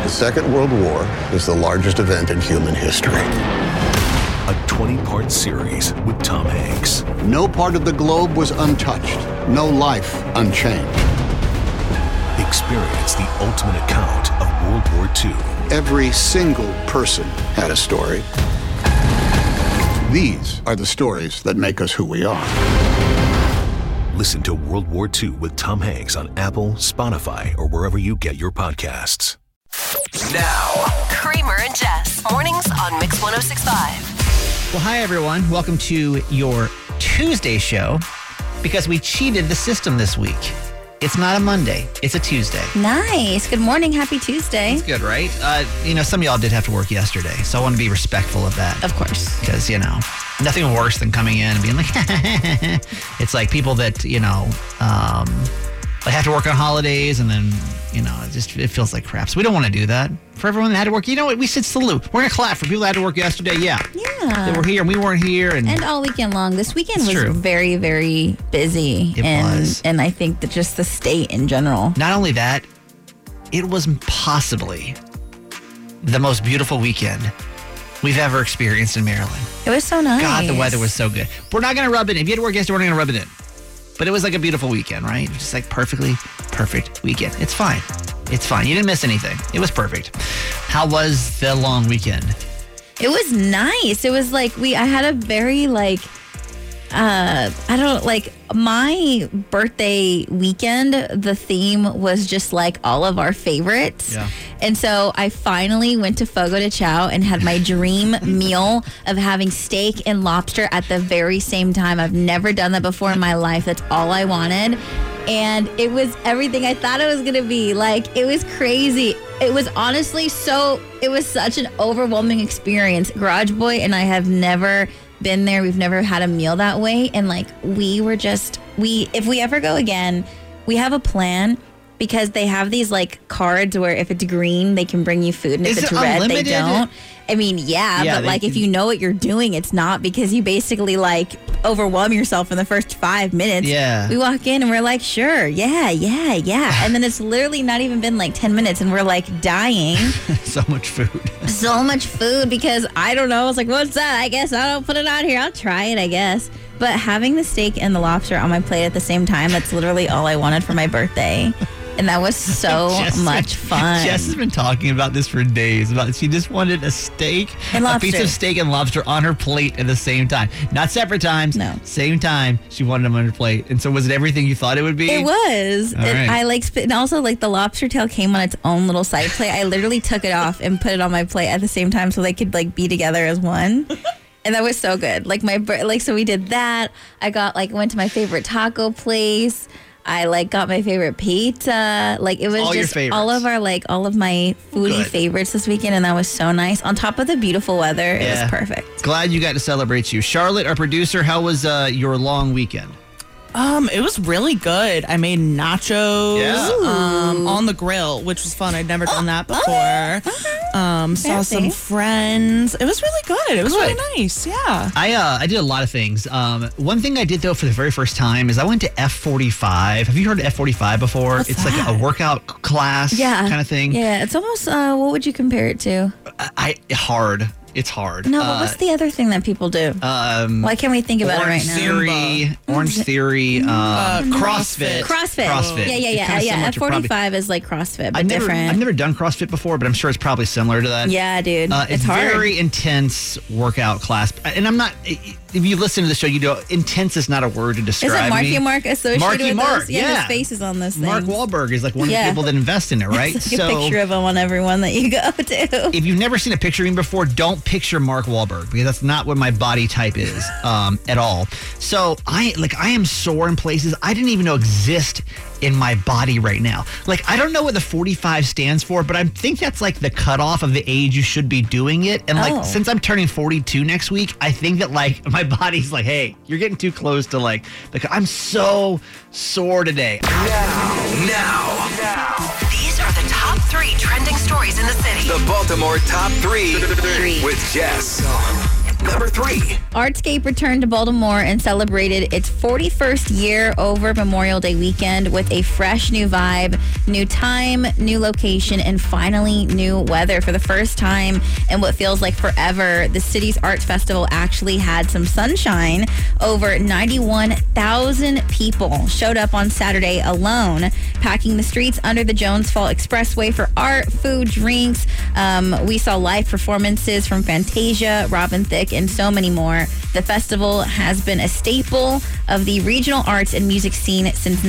Second World War is the largest event in human history. A 20-part series with Tom Hanks. No part of the globe was untouched. No life unchanged. Experience the ultimate account of World War II. Every single person had a story. These are the stories that make us who we are. Listen to World War II with Tom Hanks on Apple, Spotify, or wherever you get your podcasts. Now, Kramer and Jess, mornings on Mix 106.5. Well, hi, everyone. Welcome to your Tuesday show because we cheated the system this week. It's not a Monday. It's a Tuesday. Nice. Good morning. Happy Tuesday. It's good, right? Some of y'all did have to work yesterday, so I want to be respectful of that. Of course. Because, nothing worse than coming in and being like, it's like people that, they have to work on holidays and then, it feels like crap. So we don't want to do that. For everyone that had to work, you know what? We should salute. We're going to clap for people that had to work yesterday. Yeah. They were here and we weren't here. And all weekend long. This weekend was true. very, very busy. It was. And I think that just the state in general. Not only that, it was possibly the most beautiful weekend we've ever experienced in Maryland. It was so nice. God, the weather was so good. We're not going to rub it in. If you had to work yesterday, we're not going to rub it in. But it was like a beautiful weekend, right? Just like perfectly perfect weekend. It's fine. It's fine. You didn't miss anything. It was perfect. How was the long weekend? It was nice. It was like I had a very my birthday weekend, the theme was just like all of our favorites. Yeah. And so I finally went to Fogo de Chao and had my dream meal of having steak and lobster at the very same time. I've never done that before in my life. That's all I wanted. And it was everything I thought it was going to be. Like, it was crazy. It was honestly it was such an overwhelming experience. Garage Boy and I have never been there. We've never had a meal that way. And if we ever go again, we have a plan because they have these cards where if it's green, they can bring you food. And if it's red, they don't. I mean, but if you know what you're doing, it's not because you basically overwhelm yourself in the first 5 minutes. Yeah. We walk in and we're like, sure. Yeah. And then it's literally not even been 10 minutes and we're dying. So much food. So much food because I don't know. I was like, what's that? I guess I'll put it on here. I'll try it, I guess. But having the steak and the lobster on my plate at the same time, that's literally all I wanted for my birthday. And that was so much fun. Jess has been talking about this for days. She just wanted a steak, and lobster. A piece of steak and lobster on her plate at the same time. Not separate times. No. Same time. She wanted them on her plate. And so was it everything you thought it would be? It was. All right. And also the lobster tail came on its own little side plate. I literally took it off and put it on my plate at the same time so they could be together as one. And that was so good. So we did that. I went to my favorite taco place. I got my favorite pizza. It was all just your all of our all of my foodie favorites this weekend, and that was so nice. On top of the beautiful weather, it was perfect. Glad you got to celebrate you. Charlotte, our producer, how was your long weekend? It was really good. I made nachos on the grill, which was fun. I'd never done that before. Saw some friends. It was really good. It was really nice. Yeah. I did a lot of things. One thing I did though for the very first time is I went to F45. Have you heard of F45 before? What's it's that? a workout class kind of thing. Yeah, it's almost what would you compare it to? Hard. It's hard. No, but what's the other thing that people do? Why can't we think about it right now? Orange Theory, CrossFit. CrossFit. Yeah. F45 is like CrossFit, but different. I've never done CrossFit before, but I'm sure it's probably similar to that. Yeah, dude. It's hard. Very intense workout class. And I'm not, if you listen to the show, you know, intense is not a word to describe Isn't Marky me. Mark associated with Mark, those? Yeah, his face is on this thing. Mark Wahlberg is like one of the people that invest in it, right? It's like a picture of him on everyone that you go to. If you've never seen a picture of him before, don't picture Mark Wahlberg because that's not what my body type is at all. So I am sore in places I didn't even know exist in my body right now. Like, I don't know what the 45 stands for, but I think that's like the cutoff of the age you should be doing it. And like, since I'm turning 42 next week, I think that like my body's like, hey, you're getting too close to like, I'm so sore today. Now. These are the top 3 trending stories in the city. The Baltimore Top 3 with Jess. Number 3. Artscape returned to Baltimore and celebrated its 41st year over Memorial Day weekend with a fresh new vibe, new time, new location, and finally new weather. For the first time in what feels like forever, the city's arts festival actually had some sunshine. Over 91,000 people showed up on Saturday alone, packing the streets under the Jones Fall Expressway for art, food, drinks. We saw live performances from Fantasia, Robin Thicke, and so many more. The festival has been a staple of the regional arts and music scene since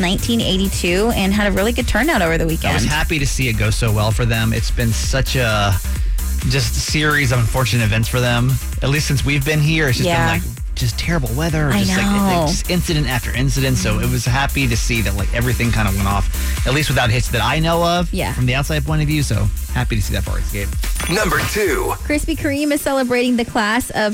1982 and had a really good turnout over the weekend. I was happy to see it go so well for them. It's been such a series of unfortunate events for them. At least since we've been here, it's just been like just terrible weather. I know. Just incident after incident. So it was happy to see that like everything kind of went off, at least without hits that I know of. Yeah. From the outside point of view. So happy to see that for Artscape. Number 2. Krispy Kreme is celebrating the class of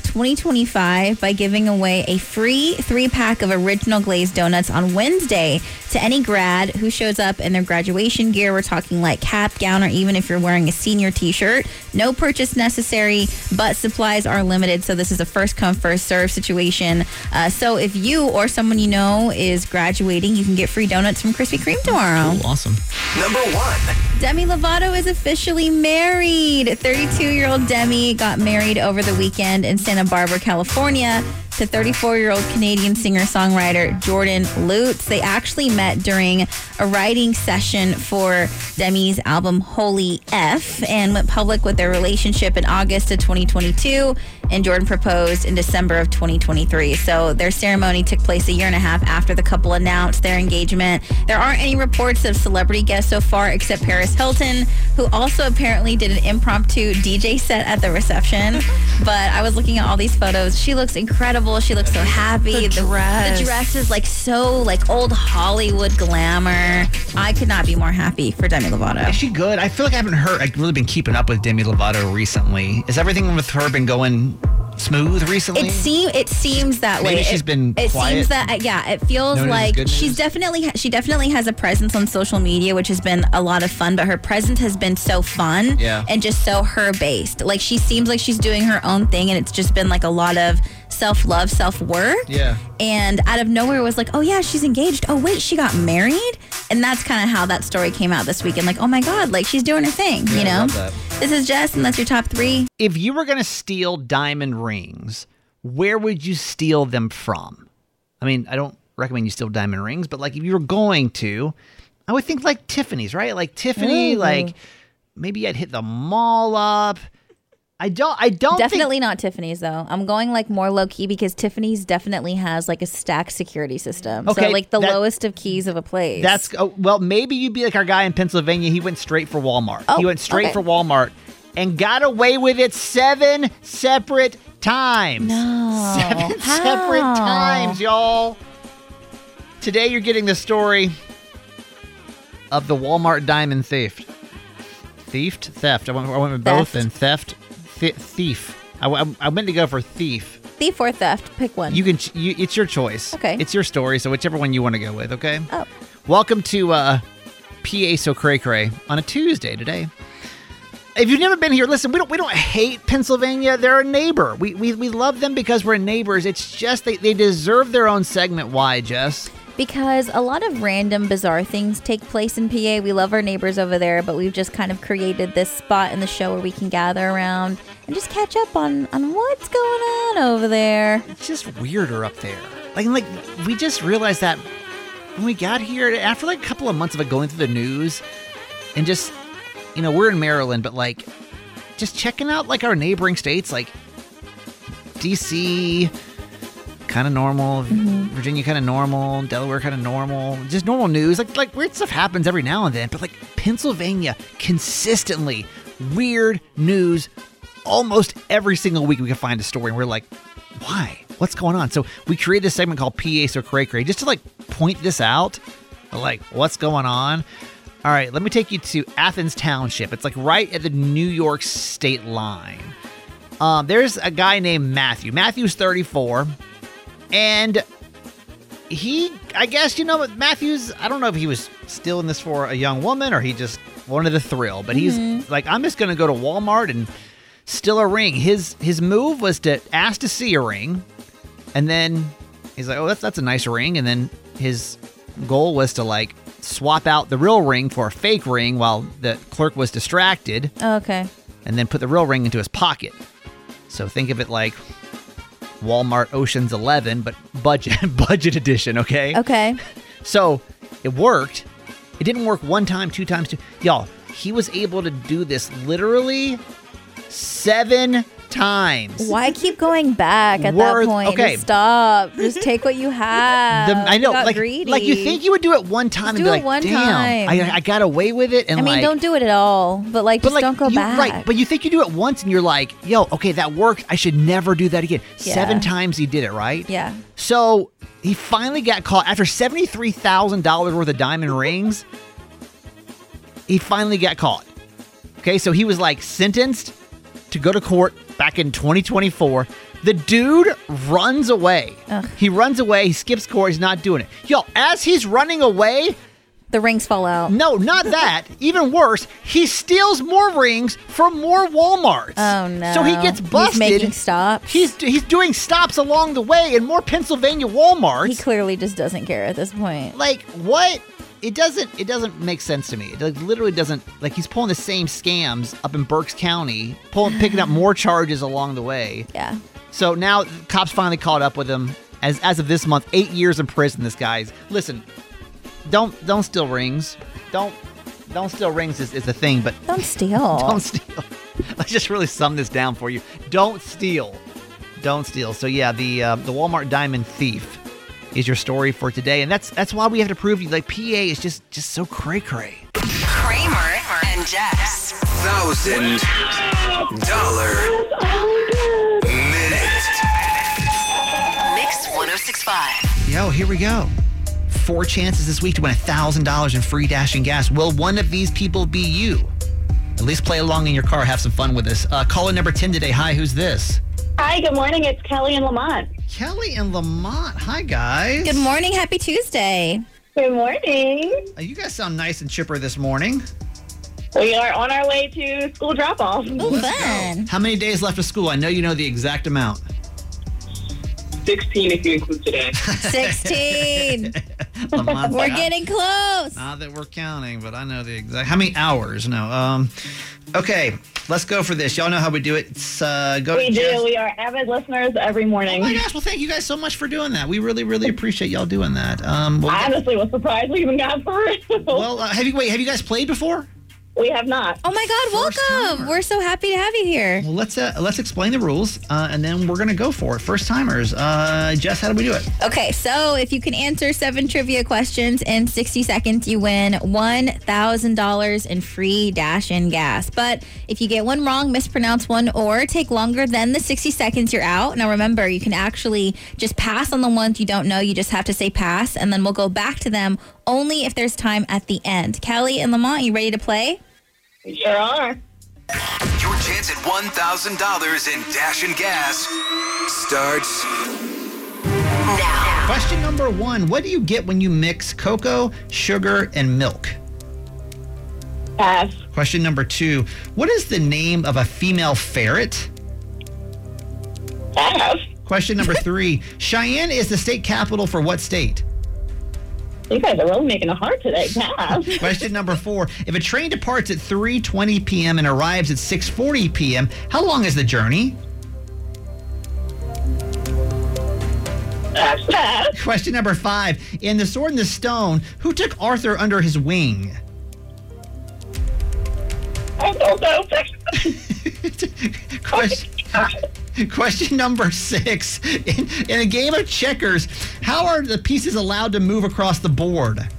2025 by giving away a free 3-pack of original glazed donuts on Wednesday to any grad who shows up in their graduation gear. We're talking like cap, gown, or even if you're wearing a senior t-shirt. No purchase necessary, but supplies are limited. So this is a first come, first serve situation. So if you or someone you know is graduating, you can get free donuts from Krispy Kreme tomorrow. Cool, awesome. Number 1. Demi Lovato is officially married. 32-year-old Demi got married over the weekend in Santa Barbara, California, to 34-year-old Canadian singer-songwriter Jordan Lutz. They actually met during a writing session for Demi's album Holy F and went public with their relationship in August of 2022, and Jordan proposed in December of 2023. So their ceremony took place a year and a half after the couple announced their engagement. There aren't any reports of celebrity guests so far except Paris Hilton, who also apparently did an impromptu DJ set at the reception. But I was looking at all these photos. She looks incredible. She looks so happy. The dress is like so like old Hollywood glamour. I could not be more happy for Demi Lovato. Is she good? I feel like I haven't really been keeping up with Demi Lovato recently. Has everything with her been going smooth recently? It seems that way. Maybe she's been quiet. It seems that it feels like she definitely has a presence on social media, which has been a lot of fun. But her presence has been so fun and just so her based. Like she seems like she's doing her own thing, and it's just been like a lot of self-love, self-work. Yeah. And out of nowhere it was like, oh yeah, she's engaged. Oh wait, she got married? And that's kind of how that story came out this weekend. Like, oh my God, like she's doing her thing, you know? I love that. This is Jess, and that's your top 3. If you were going to steal diamond rings, where would you steal them from? I mean, I don't recommend you steal diamond rings, but like if you were going to, I would think like Tiffany's, right? Like Tiffany, like maybe I'd hit the mall up. I don't Definitely not Tiffany's though. I'm going like more low key because Tiffany's definitely has like a stacked security system. Okay, so like the lowest of keys of a place. Well, maybe you'd be like our guy in Pennsylvania. He went straight for Walmart. Oh, he went straight for Walmart and got away with it 7 separate times. No. 7 separate times, y'all. Today you're getting the story of the Walmart diamond theft. Theft. I went with both and theft. Thief. I meant to go for thief. Thief or theft, pick one. It's your choice. Okay. It's your story, so whichever one you want to go with, okay? Oh. Welcome to PA So Cray Cray on a Tuesday today. If you've never been here, listen, we don't hate Pennsylvania. They're a neighbor. We love them because we're neighbors. It's just they deserve their own segment. Why, Jess? Because a lot of random, bizarre things take place in PA. We love our neighbors over there, but we've just kind of created this spot in the show where we can gather around and just catch up on what's going on over there. It's just weirder up there. Like we just realized that when we got here, after like a couple of months of it going through the news and just, we're in Maryland, but like just checking out like our neighboring states, like DC, kind of normal, Virginia kind of normal, Delaware kind of normal, just normal news. Like weird stuff happens every now and then, but like Pennsylvania, consistently weird news. Almost every single week we can find a story and we're like, why? What's going on? So we created a segment called PA So Cray Cray just to like point this out, like what's going on. All right, let me take you to Athens Township. It's like right at the New York state line. There's a guy named Matthew. Matthew's 34. And I guess, Matthew's, I don't know if he was stealing this for a young woman or he just wanted the thrill. But he's like, I'm just going to go to Walmart and still a ring. His move was to ask to see a ring, and then he's like, oh, that's a nice ring. And then his goal was to like swap out the real ring for a fake ring while the clerk was distracted. Oh, okay. And then put the real ring into his pocket. So think of it like Walmart Ocean's 11, but budget edition, okay? Okay. So it worked. It didn't work one time, two times, y'all. He was able to do this literally 7 times. Why keep going back at that point? Okay. Just stop. Just take what you have. I know, You got like greedy. you think you would do it one time Just and do be it like, one damn, time. I got away with it. And I mean, don't do it at all. But just don't go back. Right, but you think you do it once and you're like, yo, okay, that worked. I should never do that again. Yeah. 7 times he did it, right? Yeah. So he finally got caught after $73,000 worth of diamond rings. He finally got caught. Okay, so he was like sentenced to go to court back in 2024. The dude runs away. Ugh. He runs away. He skips court. He's not doing it. Yo, as he's running away, The rings fall out. no, not that. Even worse, he steals more rings from more Walmarts. Oh, no. So he gets busted. He's making stops. He's doing stops along the way in more Pennsylvania Walmarts. He clearly just doesn't care at this point. Like, what? It doesn't make sense to me. It literally doesn't. Like, he's pulling the same scams up in Berks County, picking up more charges along the way. Yeah. So now cops finally caught up with him. As of this month, 8 years in prison. This guy's. Listen, don't steal rings. Don't steal rings is the thing, but Don't steal. don't steal. Let's just really sum this down for you. Don't steal. Don't steal. So yeah, the Walmart diamond thief is your story for today, and that's why we have to prove you. Like, PA is just so cray cray. Kramer and Jess. $1,000 minute. Mix 1065. Yo, here we go. 4 chances this week to win $1,000 in free Dash and Gas. Will one of these people be you? At least play along in your car. Have some fun with this. Caller number 10 today. Hi, who's this? Hi, good morning. It's Kelly in Lamont. Kelly and Lamont. Hi, guys. Good morning. Happy Tuesday. Good morning. You guys sound nice and chipper this morning. We are on our way to school drop-off. Ooh, fun. How many days left of school? I know you know the exact amount. 16 if you include today. 16. Lamont, We're getting close. not that we're counting, but I know the exact. How many hours? No. Okay, let's go for this. Y'all know how we do it. It's go We to Jess. do. We are avid listeners every morning. Oh my gosh! Well, thank you guys so much for doing that. We really, really appreciate y'all doing that. We'll I honestly was surprised we even got through. well, have you guys played before? We have not. Oh my God, First welcome. timer. We're so happy to have you here. Well, let's explain the rules, and then we're gonna go for it. First timers. Jess, how do we do it? Okay, so if you can answer 7 trivia questions in 60 seconds, you win $1,000 in free Dash and Gas. But if you get one wrong, mispronounce one, or take longer than the 60 seconds, you're out. Now remember, you can actually just pass on the ones you don't know. You just have to say pass, and then we'll go back to them only if there's time at the end. Kelly and Lamont, you ready to play? We sure are. Your chance at $1,000 in Dash and Gas starts Now. Question number 1: what do you get when you mix cocoa, sugar, and milk? Pass. Question number 2: what is the name of a female ferret? Pass. Question number 3: Cheyenne is the state capital for what state? You guys are really making it hard today. Pass. Question number 4: if a train departs at 3:20 p.m. and arrives at 6:40 p.m., how long is the journey? Pass. Question number 5: in The Sword and the Stone, who took Arthur under his wing? I don't know. Question number 6: in a game of checkers, how are the pieces allowed to move across the board?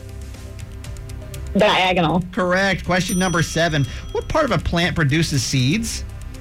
Diagonal. Correct. Question number 7: what part of a plant produces seeds?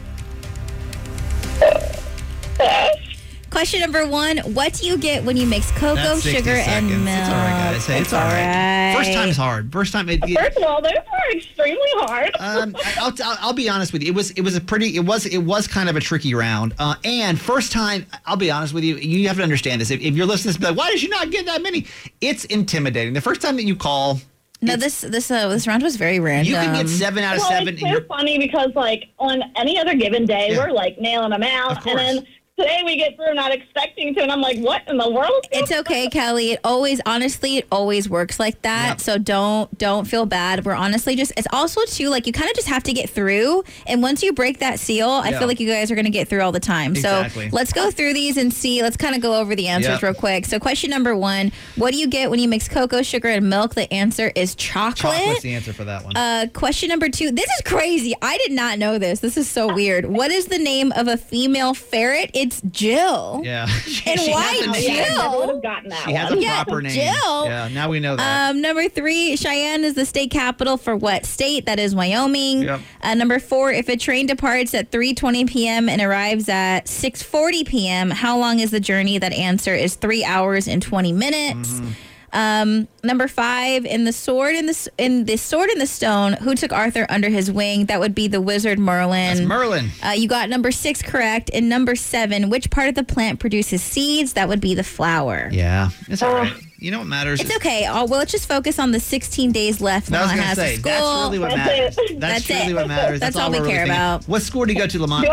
Pass. Question number 1, what do you get when you mix cocoa, That's 60 sugar, and seconds. milk? It's all right, guys. Hey, it's all right. First time's hard. First time. First of all, those were extremely hard. I'll be honest with you. It was kind of a tricky round. And first time, I'll be honest with you. You have to understand this. If you're listening to this, be like, why did you not get that many? It's intimidating. The first time that you call, No, this round was very random. You can get 7 out of 7. It's so funny because, like, on any other given day, we're, like, nailing them out. And then today we get through not expecting to, and I'm like, what in the world? It's okay, Kelly. It always works like that. Yep. So don't feel bad. We're honestly it's also too, like, you kind of just have to get through. And once you break that seal, I feel like you guys are going to get through all the time. Exactly. So let's go through these and see. Let's kind of go over the answers real quick. So question number 1, what do you get when you mix cocoa, sugar, and milk? The answer is chocolate. Chocolate's the answer for that one. Question number 2. This is crazy. I did not know this. This is so weird. What is the name of a female ferret? It's Jill. Yeah. And why Jill? I would have gotten that She has a proper name. Jill. Yeah, now we know that. Number 3, Cheyenne is the state capital for what state? That is Wyoming. Yep. Number 4, if a train departs at 3:20 p.m. and arrives at 6:40 p.m., how long is the journey? That answer is 3 hours and 20 minutes. Number 5, in the Sword in the Stone, who took Arthur under his wing? That would be the wizard Merlin. That's Merlin. You got number 6 correct. And number 7, which part of the plant produces seeds? That would be the flower. Yeah, it's all right. You know what matters? It's okay. Well, let's just focus on the 16 days left. I was going to say, school. that's really what matters. That's really what matters. That's all we care about. What school do you go to, Lamont?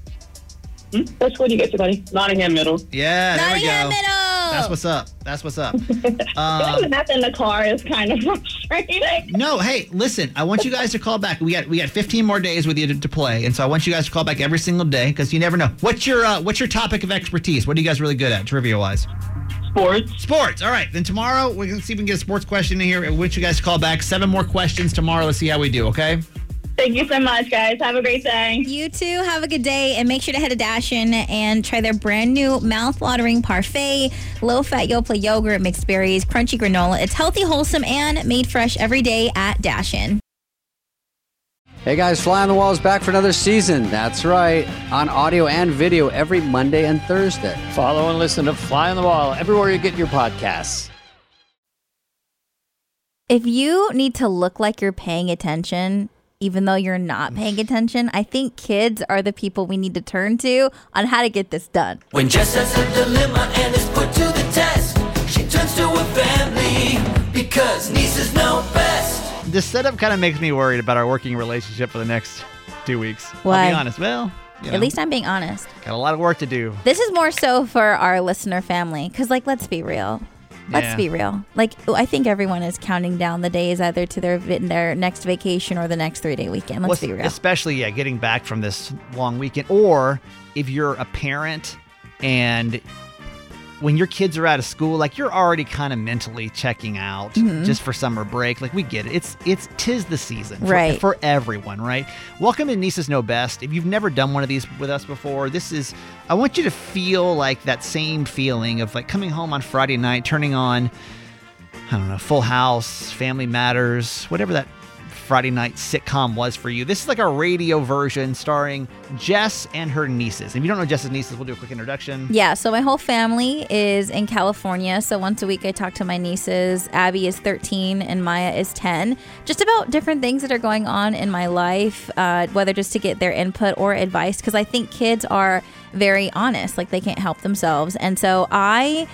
What school do you go to, buddy? Nottingham Middle. Yeah, there Nottingham we go. Middle. That's what's up. Getting that in the car is kind of frustrating. No, hey, listen. I want you guys to call back. We got 15 more days with you to play, and so I want you guys to call back every single day because you never know. What's your topic of expertise? What are you guys really good at, trivia wise? Sports. All right. Then tomorrow we're gonna see if we can get a sports question in here. I want you guys to call back. 7 more questions tomorrow. Let's see how we do. Okay. Thank you so much, guys. Have a great day. You too. Have a good day. And make sure to head to Dashin and try their brand new mouth-watering parfait, low-fat Yoplait yogurt, mixed berries, crunchy granola. It's healthy, wholesome, and made fresh every day at Dashin. Hey guys, Fly on the Wall is back for another season. That's right. On audio and video every Monday and Thursday. Follow and listen to Fly on the Wall everywhere you get your podcasts. If you need to look like you're paying attention, even though you're not paying attention, I think kids are the people we need to turn to on how to get this done. When Jess has a dilemma and is put to the test, she turns to her family because nieces know best. This setup kind of makes me worried about our working relationship for the next 2 weeks. Why? I'll be honest. Well, at least I'm being honest. Got a lot of work to do. This is more so for our listener family because, like, let's be real. Let's be real. Like, I think everyone is counting down the days either to their next vacation or the next 3-day weekend. Let's be real. Especially, getting back from this long weekend. Or if you're a parent and when your kids are out of school, like, you're already kind of mentally checking out just for summer break. Like, we get it. Tis the season for everyone, right? Welcome to Nieces Know Best. If you've never done one of these with us before, I want you to feel like that same feeling of like coming home on Friday night, turning on, I don't know, Full House, Family Matters, whatever that Friday night sitcom was for you. This is like a radio version starring Jess and her nieces. If you don't know Jess's nieces, we'll do a quick introduction. Yeah, so my whole family is in California. So once a week I talk to my nieces. Abby is 13 and Maya is 10. Just about different things that are going on in my life, whether just to get their input or advice, because I think kids are very honest, like they can't help themselves. And so I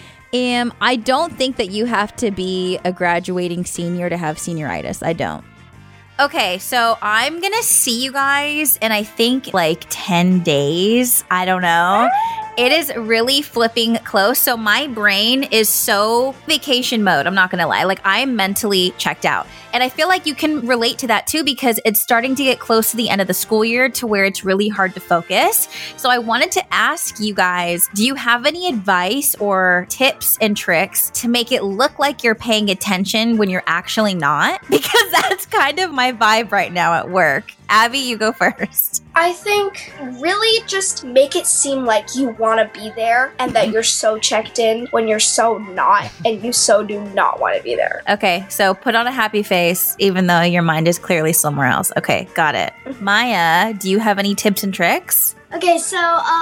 don't think that you have to be a graduating senior to have senioritis. I don't. Okay, so I'm going to see you guys in, I think, like 10 days. I don't know. It is really flipping close. So my brain is so vacation mode. I'm not going to lie. Like, I am mentally checked out. And I feel like you can relate to that too, because it's starting to get close to the end of the school year to where it's really hard to focus. So I wanted to ask you guys, do you have any advice or tips and tricks to make it look like you're paying attention when you're actually not? Because that's kind of my vibe right now at work. Abby, you go first. I think really just make it seem like you want to be there and that you're so checked in when you're so not, and you so do not want to be there. Okay, so put on a happy face even though your mind is clearly somewhere else. Okay, got it. Maya, do you have any tips and tricks? Okay, so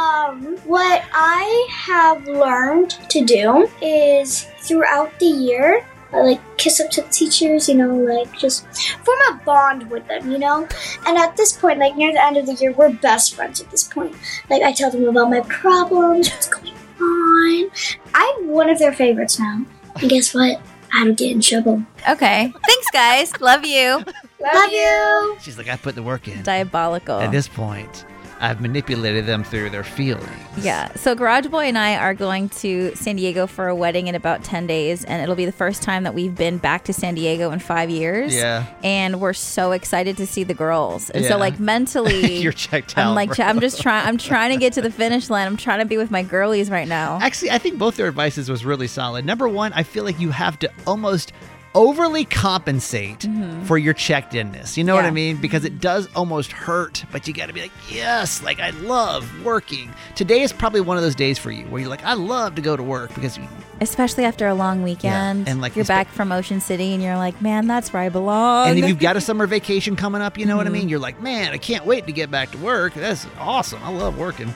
what I have learned to do is throughout the year, I like kiss up to the teachers, like just form a bond with them, And at this point, like near the end of the year, we're best friends at this point. Like I tell them about my problems, what's going on. I'm one of their favorites now. And guess what? how to get in trouble. Okay. Thanks, guys. Love you. Love you. She's like, I put the work in. Diabolical. At this point, I've manipulated them through their feelings. Yeah. So Garage Boy and I are going to San Diego for a wedding in about 10 days. And it'll be the first time that we've been back to San Diego in 5 years. Yeah. And we're so excited to see the girls. And Yeah. so like mentally, You're checked out. I'm like, bro. I'm trying to get to the finish line. I'm trying to be with my girlies right now. Actually, I think both their advices was really solid. Number one, I feel like you have to almost overly compensate for your checked inness. You know what I Yeah. mean? Because it does almost hurt, but you got to be like, yes, like I love working. Today is probably one of those days for you where you're like, I love to go to work because Especially after a long weekend. Yeah, and, like, you're back from Ocean City and you're like, man, that's where I belong. and if you've got a summer vacation coming up, you know what I mean? You're like, man, I can't wait to get back to work. That's awesome. I love working.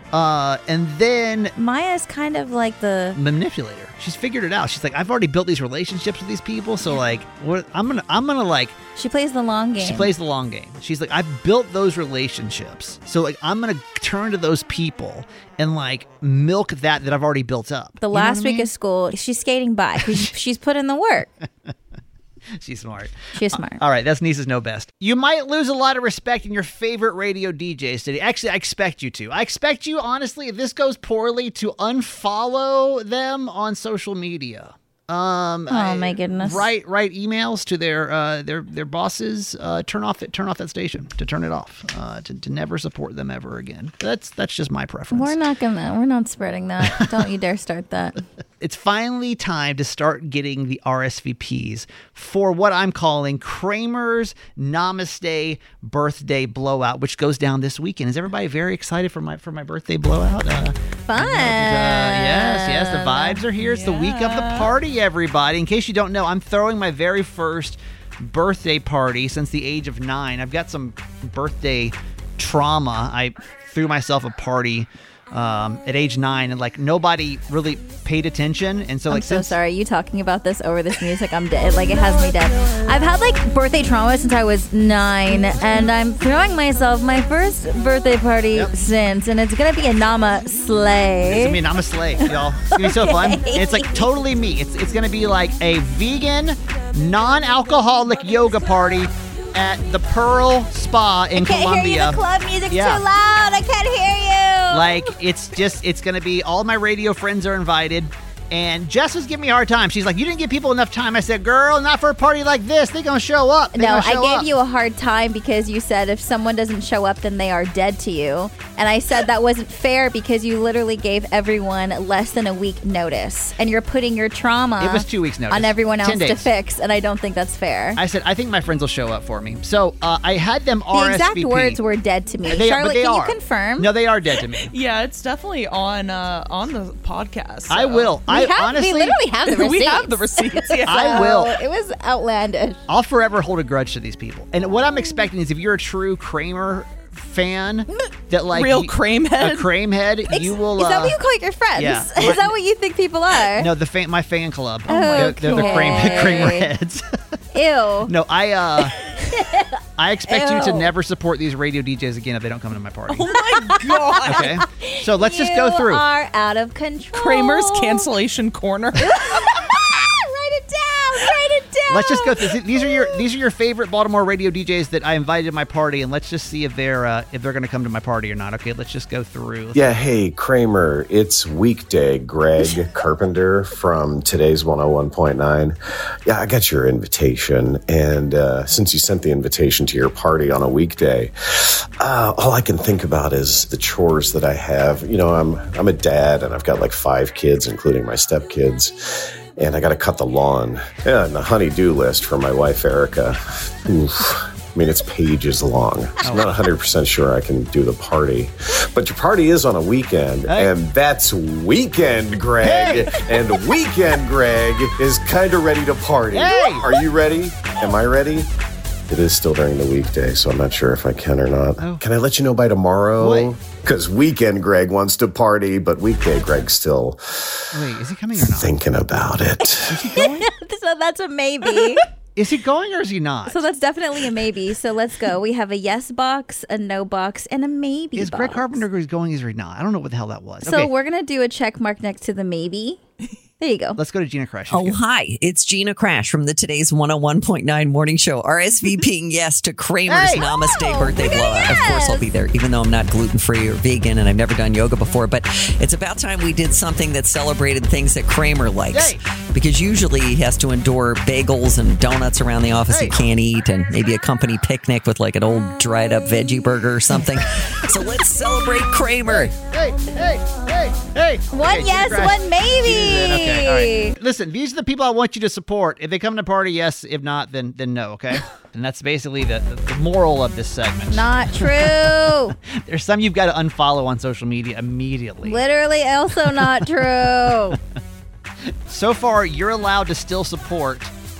And then Maya's kind of like the manipulator. She's figured it out. She's like, I've already built these relationships with these people, so like, I'm gonna like. She plays the long game. She plays the long game. She's like, I've built those relationships, so like, I'm gonna turn to those people and like milk that I've already built up. The last week of school, she's skating by. She's put in the work. She's smart. She's smart. All right, that's Nisa's know best. You might lose a lot of respect in your favorite radio DJs today. Actually, I expect you to. I expect you, honestly, if this goes poorly, to unfollow them on social media. Oh my goodness! Write emails to their bosses. Turn off that station. To turn it off. To never support them ever again. That's just my preference. We're not spreading that. Don't you dare start that. It's finally time to start getting the RSVPs for what I'm calling Kramer's Namaste Birthday Blowout, which goes down this weekend. Is everybody very excited for my birthday blowout? Fun. Yes, the vibes are here. It's the week of the party, everybody. In case you don't know, I'm throwing my very first birthday party since the age of 9. I've got some birthday trauma. I threw myself a party at age 9, and like nobody really paid attention, and so I'm like so sorry. You talking about this over this music? I'm dead. Like it has me dead. I've had like birthday trauma since I was 9, and I'm throwing myself my first birthday party since, and it's gonna be a Nama Slay. It's gonna be a Nama Slay, y'all. It's gonna be so fun. And it's like totally me. It's gonna be like a vegan, non-alcoholic yoga party at the Pearl Spa in Columbia. I can't hear you. The club music's too loud. I can't hear you. Like, it's going to be, all my radio friends are invited. And Jess was giving me a hard time. She's like, you didn't give people enough time. I said, girl, not for a party like this. They're going to show up. No, I gave you a hard time because you said if someone doesn't show up, then they are dead to you. And I said that wasn't fair because you literally gave everyone less than a week notice. And you're putting your trauma It was 2 weeks notice. on everyone 10 else to days. fix. And I don't think that's fair. I said, I think my friends will show up for me. So I had them RSVP. The exact words were dead to me. Charlotte, can you confirm? No, they are dead to me. Yeah, it's definitely on the podcast. So. I will. We literally have the receipts. We have the receipts. Yeah. I will. It was outlandish. I'll forever hold a grudge to these people. And what I'm expecting is if you're a true Kramer fan, that like real Kramehead, a Kramehead, you will. Is that what you call your friends? Yeah. Is that what you think people are? No, my fan club. Okay. They're the Kramer heads. Ew. No, I expect you to Ew. never support these radio DJs again if they don't come to my party. Oh my god. Okay, so let's just go through. You are out of control. Kramer's cancellation corner. Write it down. Let's just go through. These are your favorite Baltimore radio DJs that I invited to my party, and let's just see if they're going to come to my party or not. Okay, let's just go through. Yeah, hey Kramer, it's weekday. Greg Carpenter from today's 101.9. Yeah, I got your invitation, and since you sent the invitation to your party on a weekday, all I can think about is the chores that I have. You know, I'm a dad, and I've got like 5 kids, including my stepkids. And I got to cut the lawn. Yeah, and the honey-do list for my wife, Erica. Oof. I mean, it's pages long. So I'm not 100% sure I can do the party. But your party is on a weekend, and that's Weekend Greg. And Weekend Greg is kind of ready to party. Hey! Are you ready? Am I ready? It is still during the weekday, so I'm not sure if I can or not. Oh. Can I let you know by tomorrow? Because Weekend Greg wants to party, but Weekday Greg's still Wait, is he coming or not? thinking about it. Is he going? So that's a maybe. Is he going or is he not? So that's definitely a maybe. So let's go. We have a yes box, a no box, and a maybe Is box. Greg Carpenter going? Is he not? I don't know what the hell that was. So Okay. we're going to do a check mark next to the maybe There you go. Let's go to Gina Crash. Oh, hi. It's Gina Crash from the Today's 101.9 Morning Show. RSVPing yes to Kramer's Namaste birthday blowout. Of course, I'll be there, even though I'm not gluten-free or vegan and I've never done yoga before. But it's about time we did something that celebrated things that Kramer likes. Because usually he has to endure bagels and donuts around the office he can't eat, and maybe a company picnic with like an old dried-up veggie burger or something. So let's celebrate Kramer. Hey. One yes, one maybe. Okay, all right. Listen, these are the people I want you to support. If they come to the party, yes. If not, then no, okay? And that's basically the moral of this segment. Not true. There's some you've got to unfollow on social media immediately. Literally also not true. So far, you're allowed to still support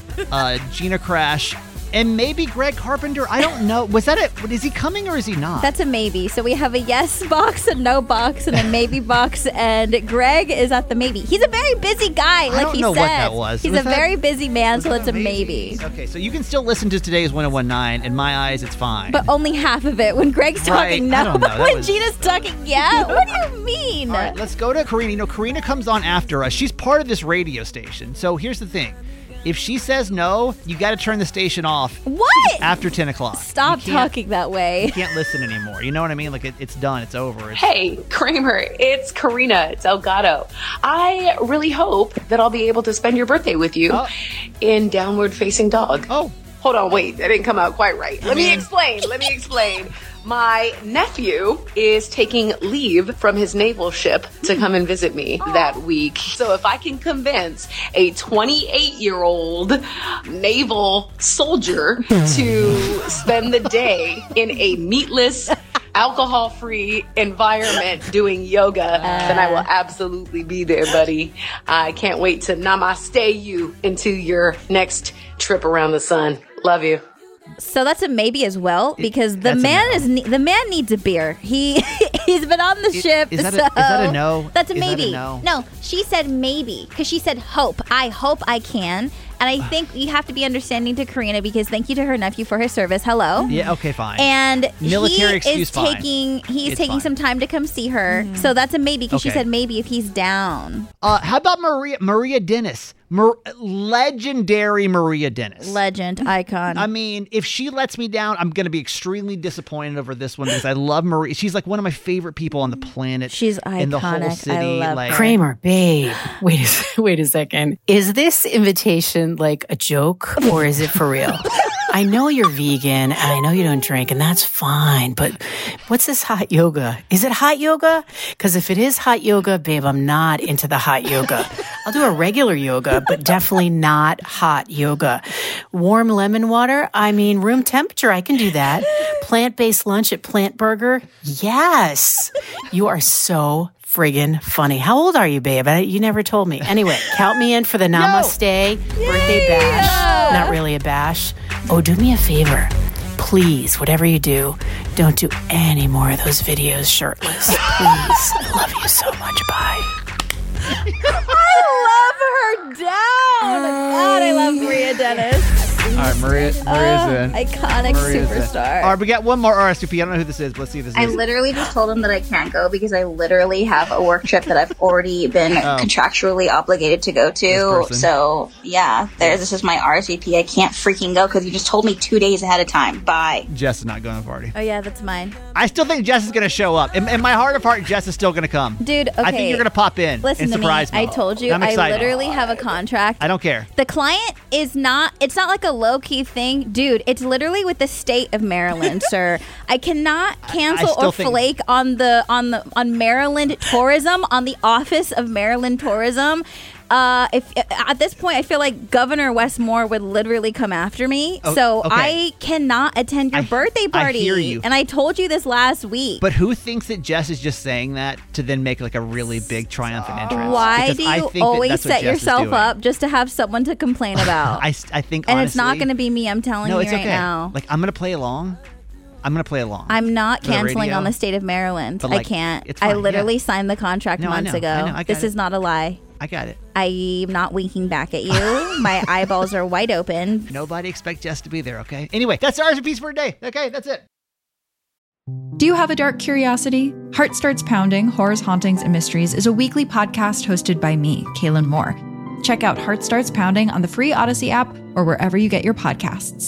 Gina Crash and maybe Greg Carpenter. I don't know. Was that it? Is he coming or is he not? That's a maybe. So we have a yes box, a no box, and a maybe box. And Greg is at the maybe. He's a very busy guy, like he said. I don't know what that was. He's very busy man, so it's a maybe. Okay, so you can still listen to today's 1019. In my eyes, it's fine. But only half of it. When Greg's talking no. I don't know. When Gina's talking yeah. What do you mean? All right, let's go to Karina. You know, Karina comes on after us. She's part of this radio station. So here's the thing. If she says no, you got to turn the station off. What? After 10 o'clock. Stop talking that way. You can't listen anymore. You know what I mean? Like, it's done. It's over. Hey, Kramer, it's Karina. It's Elgato. I really hope that I'll be able to spend your birthday with you in Downward Facing Dog. Oh. Hold on, wait. That didn't come out quite right. Let me explain. My nephew is taking leave from his naval ship to come and visit me that week. So if I can convince a 28-year-old naval soldier to spend the day in a meatless, alcohol-free environment doing yoga, then I will absolutely be there, buddy. I can't wait to namaste you into your next trip around the sun. Love you. So that's a maybe as well, because the man needs a beer. He's been on the ship. Is that a no? That's a Is maybe. that a no? No, she said maybe because she said hope. I hope I can. And I think you have to be understanding to Karina, because thank you to her nephew for his service. Hello. Yeah, okay, fine. And military excuse, he's taking some time to come see her. So that's a maybe, because she said maybe if he's down. How about Maria Dennis? Legendary Maria Dennis. Legend, icon. I mean, if she lets me down, I'm going to be extremely disappointed over this one, because I love Maria. She's like one of my favorite people on the planet. She's iconic. In the whole city. I love her. Kramer, babe. Wait a second. Is this invitation like a joke, or is it for real? I know you're vegan and I know you don't drink, and that's fine, but what's this hot yoga? Is it hot yoga? Because if it is hot yoga, babe, I'm not into the hot yoga. I'll do a regular yoga, but definitely not hot yoga. Warm lemon water? I mean, room temperature, I can do that. Plant-based lunch at Plant Burger? Yes. You are so friggin' funny. How old are you, babe? You never told me. Anyway, count me in for the Namaste birthday bash. Not really a bash. Oh, do me a favor. Please, whatever you do, don't do any more of those videos shirtless. Please. I love you so much. Bye. I love her down. God, I love Maria Dennis. All right, Maria's in. Iconic superstar. All right, we got one more RSVP. I don't know who this is, but let's see if this I is. literally just told him that I can't go because I literally have a work trip that I've already been contractually obligated to go to. So, yeah, this is my RSVP. I can't freaking go because you just told me 2 days ahead of time. Bye. Jess is not going to the party. Oh, yeah, that's mine. I still think Jess is going to show up. In my heart of heart, Jess is still going to come. Dude, okay. I think you're going to pop in Listen and to me. surprise me. I told you, I'm I excited. literally have a contract. I don't care. The client is not, it's not like a low-key thing. Dude, it's literally with the state of Maryland, sir. I cannot cancel or flake on Maryland tourism, on the Office of Maryland Tourism. If at this point, I feel like Governor Wes Moore would literally come after me. So okay. I cannot attend your birthday party. I hear you. And I told you this last week. But who thinks that Jess is just saying that to then make like a really big triumphant entrance? Why Because do I you think always that's what set Jess is yourself doing. up just to have someone to complain about? I think and honestly, it's not going to be me. I'm telling you it's right okay. now. Like, I'm going to play along. I'm not for canceling on the state of Maryland. But, like, I can't. it's fine, I literally signed the contract months ago. I got this it. is not a lie. I got it. I'm not winking back at you. My eyeballs are wide open. Nobody expect Jess to be there, okay? Anyway, that's our RSVPs for today. Okay, that's it. Do you have a dark curiosity? Heart Starts Pounding, Horrors, Hauntings, and Mysteries is a weekly podcast hosted by me, Kaylin Moore. Check out Heart Starts Pounding on the free Odyssey app or wherever you get your podcasts.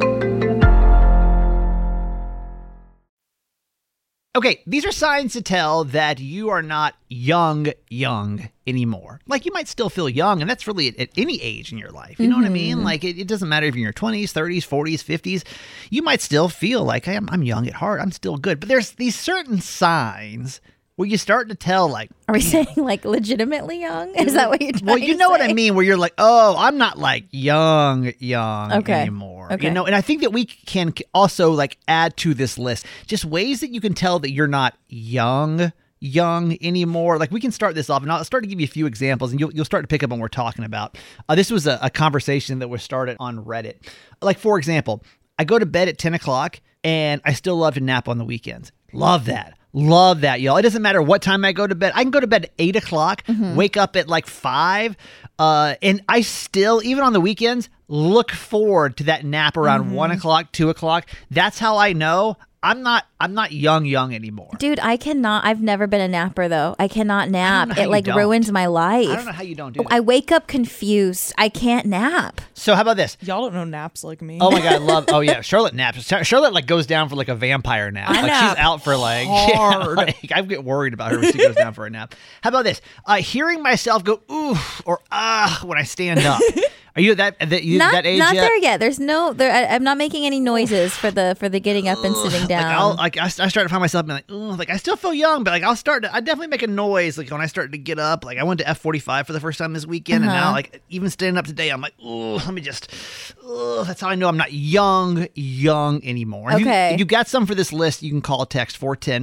Okay, these are signs to tell that you are not young anymore. Like, you might still feel young, and that's really at any age in your life. You know what I mean? Like, it doesn't matter if you're in your 20s, 30s, 40s, 50s. You might still feel like, hey, I'm young at heart. I'm still good. But there's these certain signs where you start to tell, like... Are we saying, like, legitimately young? Is that what you're trying to say? Well, you know what I mean, where you're like, oh, I'm not, like, young anymore. Okay. You know, and I think that we can also, like, add to this list just ways that you can tell that you're not young anymore. Like, we can start this off, and I'll start to give you a few examples, and you'll start to pick up on what we're talking about. This was a conversation that was started on Reddit. Like, for example, I go to bed at 10 o'clock, and I still love to nap on the weekends. Love that. Love that, y'all. It doesn't matter what time I go to bed. I can go to bed at 8 o'clock, wake up at like 5, and I still, even on the weekends, look forward to that nap around 1 o'clock, 2 o'clock. That's how I know I'm not young anymore. Dude, I cannot. I've never been a napper though. I cannot nap. It like ruins my life. I don't know how you don't do that. I wake up confused. I can't nap. So how about this? Y'all don't know naps like me. Oh my God, I love. Oh yeah, Charlotte naps. Charlotte like goes down for like a vampire nap. I like nap she's out for like hard. Yeah, like, I get worried about her when she goes down for a nap. How about this? Hearing myself go ooh or when I stand up. Are you that age not yet? there yet. There's no. I'm not making any noises for the getting up and sitting down. I start to find myself being like, ooh, like I still feel young, but like I definitely make a noise like when I start to get up. Like I went to F45 for the first time this weekend, and now like even standing up today, I'm like, ooh, let me just. That's how I know I'm not young anymore. Okay. If you got some for this list, you can call text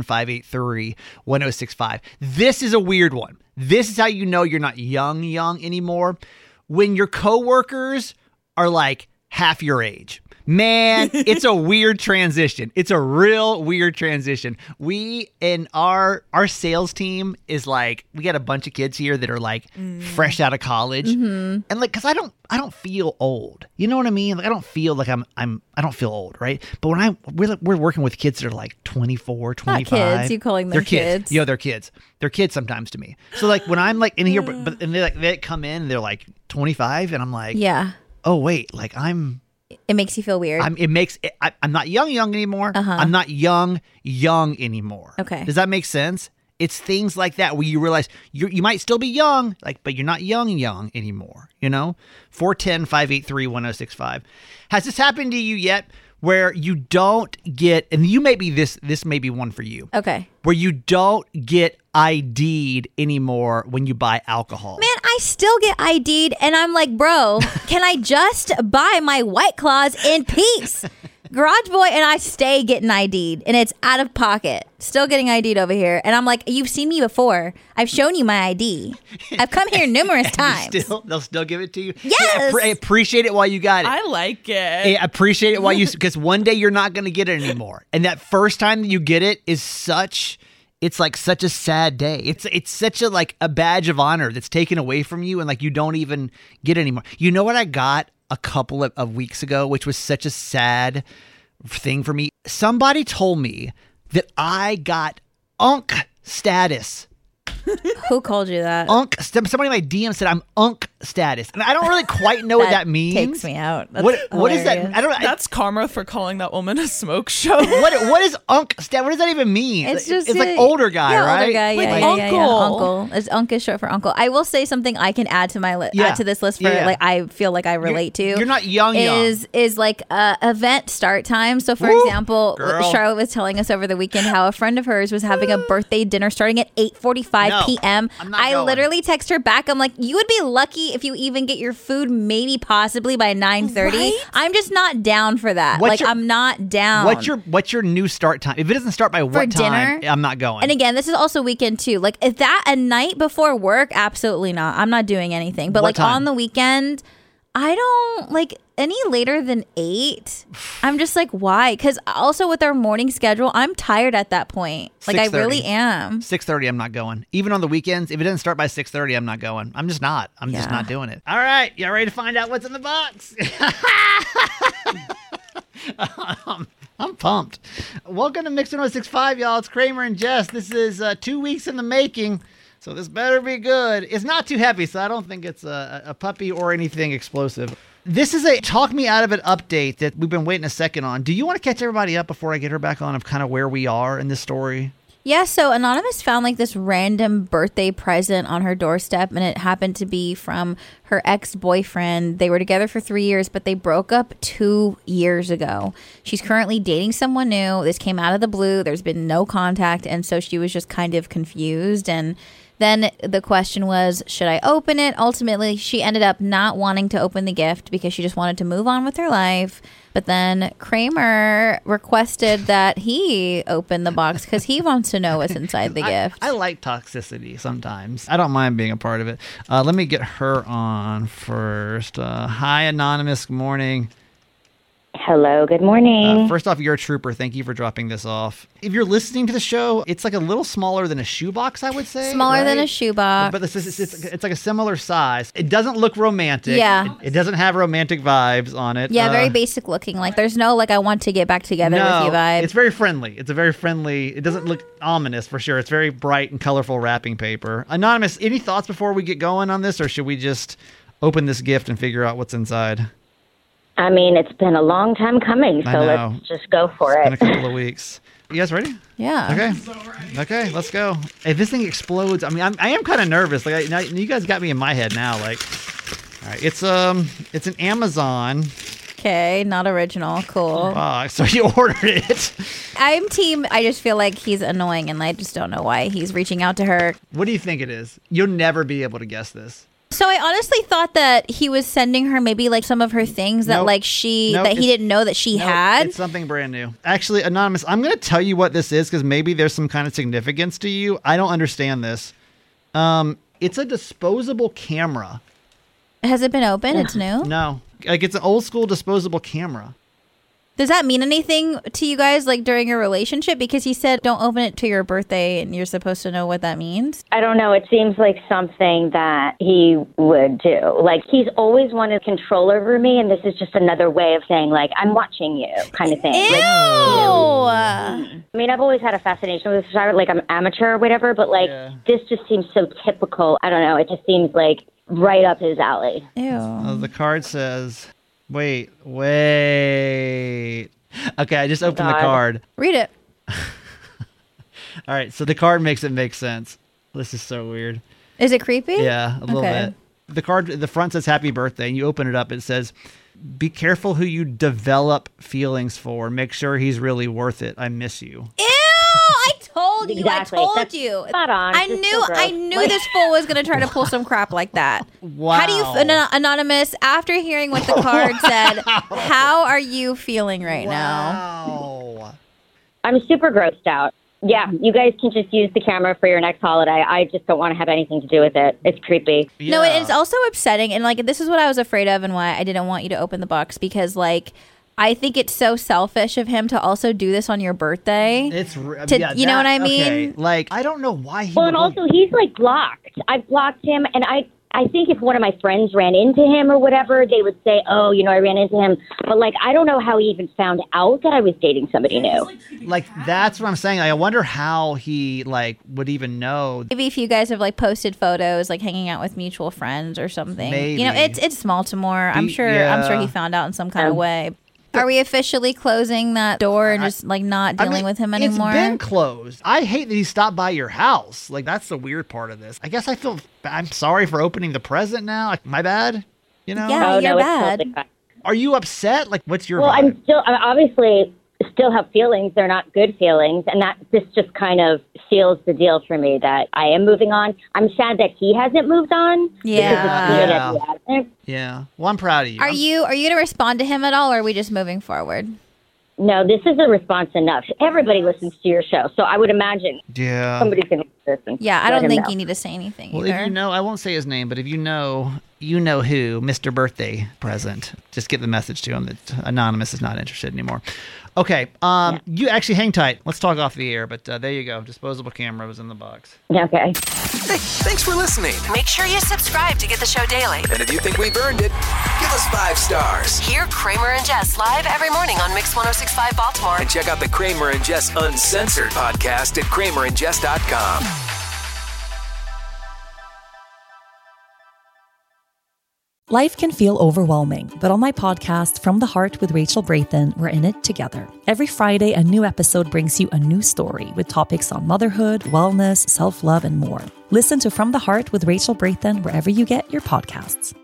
410-583-1065. This is a weird one. This is how you know you're not young anymore. When your coworkers are like half your age. Man, it's a weird transition. It's a real weird transition. We in our sales team is like, we got a bunch of kids here that are like fresh out of college. And like, cause I don't feel old. You know what I mean? Like I don't feel like I don't feel old, right? But when we're working with kids that are like 24, 25. Not kids, you calling them kids. Yo, they're kids. They're kids sometimes to me. So like when I'm like in here, but and they come in and they're like 25 and I'm like, yeah. Oh wait, like it makes you feel weird. I'm not young anymore. I'm not young anymore. Okay. Does that make sense? It's things like that where you realize you might still be young, like, but you're not young anymore. You know? 410-583-1065. Has this happened to you yet? Where you don't get, and you may be this may be one for you. Okay. Where you don't get ID'd anymore when you buy alcohol. Man, I still get ID'd, and I'm like, bro, can I just buy my White Claws in peace? Garage Boy and I stay getting ID'd, and it's out of pocket. Still getting ID'd over here. And I'm like, you've seen me before. I've shown you my ID. I've come here numerous times. They'll still give it to you? Yes. I appreciate it while you got it. I like it. I appreciate it while because one day you're not going to get it anymore. And that first time that you get it is it's like such a sad day. It's such a like a badge of honor that's taken away from you and like you don't even get it anymore. You know what I got a couple of weeks ago, which was such a sad thing for me? Somebody told me that I got UNC status. Who called you that? UNC. Somebody in my DM said I'm UNC status, and I don't really quite know what that means. Takes me out. That's what is that? I don't. That's karma for calling that woman a smoke show. What is UNC status? What does that even mean? It's just like older guy, right? Older guy, like uncle. It's UNC is short for uncle. I will say something I can add to add to this list for like I feel like I relate to. You're not young. Is like event start time. So for example, Charlotte was telling us over the weekend how a friend of hers was having a birthday dinner starting at 8:45 p.m. I literally text her back. I'm like, you would be lucky if you even get your food maybe possibly by 9:30. Right? I'm just not down for that. I'm not down. What's your new start time? If it doesn't start by what time, I'm not going. And again, this is also weekend too. Like if that a night before work, absolutely not. I'm not doing anything. But on the weekend, I don't like any later than 8. I'm just like, why? Because also with our morning schedule, I'm tired at that point. Like I really am. 6:30, I'm not going. Even on the weekends, if it doesn't start by 6:30, I'm not going. I'm just not. I'm just not doing it. All right, y'all ready to find out what's in the box? I'm pumped. Welcome to Mix 1065, y'all. It's Kramer and Jess. This is 2 weeks in the making. So this better be good. It's not too heavy, so I don't think it's a puppy or anything explosive. This is a talk me out of it update that we've been waiting a second on. Do you want to catch everybody up before I get her back on of kind of where we are in this story? Yeah, so Anonymous found like this random birthday present on her doorstep, and it happened to be from her ex-boyfriend. They were together for 3 years, but they broke up 2 years ago. She's currently dating someone new. This came out of the blue. There's been no contact, and so she was just kind of confused. And then the question was, should I open it? Ultimately, she ended up not wanting to open the gift because she just wanted to move on with her life. But then Kramer requested that he open the box because he wants to know what's inside the gift. I like toxicity sometimes. I don't mind being a part of it. Let me get her on first. Hi, Anonymous. Good morning. Hello, good morning. First off, you're a trooper. Thank you for dropping this off. If you're listening to the show, it's like a little smaller than a shoebox, I would say. Smaller than a shoebox. But it's like a similar size. It doesn't look romantic. Yeah. It doesn't have romantic vibes on it. Yeah, very basic looking. Like there's no like I want to get back together with you vibe. It's very friendly. It's a very friendly. It doesn't look ominous for sure. It's very bright and colorful wrapping paper. Anonymous, any thoughts before we get going on this, or should we just open this gift and figure out what's inside? I mean, it's been a long time coming, so let's just go for it. It's been a couple of weeks. You guys ready? Yeah. Okay, let's go. If this thing explodes, I mean, I am kind of nervous. Like, now, you guys got me in my head now. Like, all right, it's an Amazon. Okay, not original. Cool. So you ordered it. I'm team. I just feel like he's annoying, and I just don't know why he's reaching out to her. What do you think it is? You'll never be able to guess this. So I honestly thought that he was sending her maybe like some of her things that he didn't know that she had. It's something brand new. Actually, Anonymous, I'm going to tell you what this is because maybe there's some kind of significance to you. I don't understand this. It's a disposable camera. Has it been open? It's new? No. Like it's an old school disposable camera. Does that mean anything to you guys, like, during your relationship? Because he said don't open it to your birthday, and you're supposed to know what that means. I don't know. It seems like something that he would do. Like, he's always wanted control over me, and this is just another way of saying, like, I'm watching you kind of thing. Ew! I mean, I've always had a fascination with photography. Like, I'm amateur or whatever, but, like, this just seems so typical. I don't know. It just seems, like, right up his alley. Ew. The card says... Wait. Okay, I just opened the card. Read it. All right, so the card makes it make sense. This is so weird. Is it creepy? Yeah, a little bit. The card, the front says happy birthday, and you open it up, it says, be careful who you develop feelings for. Make sure he's really worth it. I miss you. Ew! I told you. Exactly. I told That's you. spot on. I knew this fool was going to try to pull some crap like that. Wow. How do you, Anonymous, after hearing what the card said, how are you feeling right now? I'm super grossed out. Yeah, you guys can just use the camera for your next holiday. I just don't want to have anything to do with it. It's creepy. Yeah. No, it's also upsetting. And, like, this is what I was afraid of and why I didn't want you to open the box. Because, like, I think it's so selfish of him to also do this on your birthday. You know what I mean? Okay. Like, I don't know why he Well, and also, he's, like, blocked. I've blocked him, and I think if one of my friends ran into him or whatever, they would say, oh, you know, I ran into him. But, like, I don't know how he even found out that I was dating somebody new. Like, that's what I'm saying. I wonder how he, like, would even know. Maybe if you guys have, like, posted photos, like, hanging out with mutual friends or something. Maybe. You know, it's Baltimore. I'm sure he found out in some kind of way. Are we officially closing that door and just, like, not dealing with him anymore? It's been closed. I hate that he stopped by your house. Like, that's the weird part of this. I guess I'm sorry for opening the present now. Like, my bad? You know? Yeah, you're bad. Totally. Are you upset? Like, what's your vibe? vibe? I obviously still have feelings. They're not good feelings. And this just kind of seals the deal for me that I am moving on. I'm sad that he hasn't moved on. Yeah. Yeah. Well, I'm proud of you. Are you going to respond to him at all, or are we just moving forward? No, this is a response enough. Everybody listens to your show, so I would imagine somebody's going to listen. Yeah, I don't think you need to say anything Well, either. if you know, I won't say his name, but if you know who, Mr. Birthday Present, just get the message to him that Anonymous is not interested anymore. Okay, you actually hang tight. Let's talk off the air, but there you go. Disposable camera was in the box. Okay. Hey, thanks for listening. Make sure you subscribe to get the show daily. And if you think we've earned it, give us 5 stars. Hear Kramer and Jess live every morning on Mix 106.5 Baltimore. And check out the Kramer and Jess Uncensored podcast at kramerandjess.com. Life can feel overwhelming, but on my podcast, From the Heart with Rachel Brathen, we're in it together. Every Friday, a new episode brings you a new story with topics on motherhood, wellness, self-love, and more. Listen to From the Heart with Rachel Brathen wherever you get your podcasts.